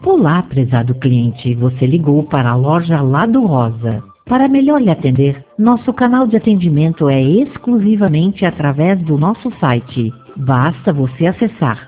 Olá, prezado cliente, você ligou para a loja Lado Rosa. Para melhor lhe atender, nosso canal de atendimento é exclusivamente através do nosso site. Basta você acessar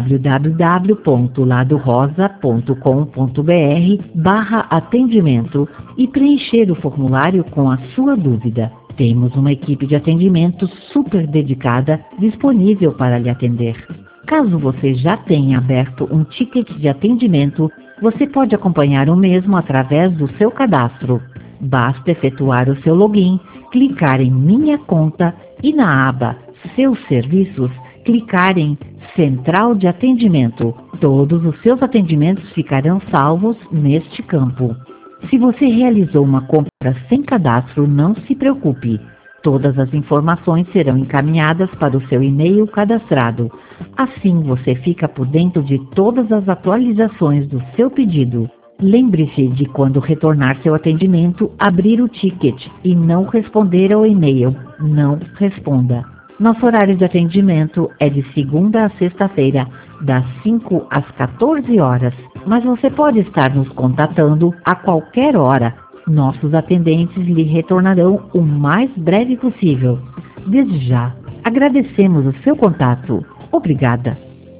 www.ladorosa.com.br/atendimento e preencher o formulário com a sua dúvida. Temos uma equipe de atendimento super dedicada disponível para lhe atender. Caso você já tenha aberto um ticket de atendimento, você pode acompanhar o mesmo através do seu cadastro. Basta efetuar o seu login, clicar em Minha Conta e na aba Seus Serviços, clicar em Central de Atendimento. Todos os seus atendimentos ficarão salvos neste campo. Se você realizou uma compra sem cadastro, não se preocupe. Todas as informações serão encaminhadas para o seu e-mail cadastrado. Assim você fica por dentro de todas as atualizações do seu pedido. Lembre-se de, quando retornar seu atendimento, abrir o ticket e não responder ao e-mail. Não responda. Nosso horário de atendimento é de segunda a sexta-feira, das 5 às 14 horas. Mas você pode estar nos contatando a qualquer hora. Nossos atendentes lhe retornarão o mais breve possível. Desde já, agradecemos o seu contato. Obrigada.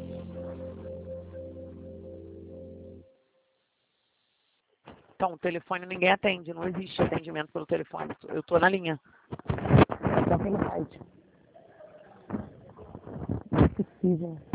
Então, o telefone ninguém atende, não existe atendimento pelo telefone. Eu estou na linha. Só pelo site. Não é possível.